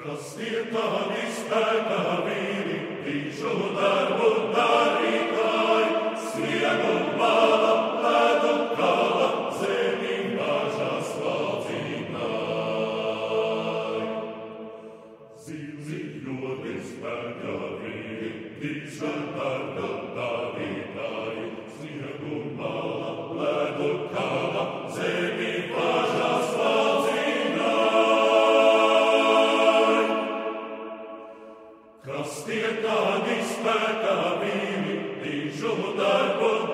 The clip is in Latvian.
Kas ir tavi spēka vīri, tīšu darbu darītāji, sniegu bala, ledu kala, zemi bažas valdzināji. Zīli ļoti spēka vīri, tīšu darbu darītāji, sniegu bala, ledu kala, zemi bažas Kas tie tādi spēkā vīri, tīšu darbu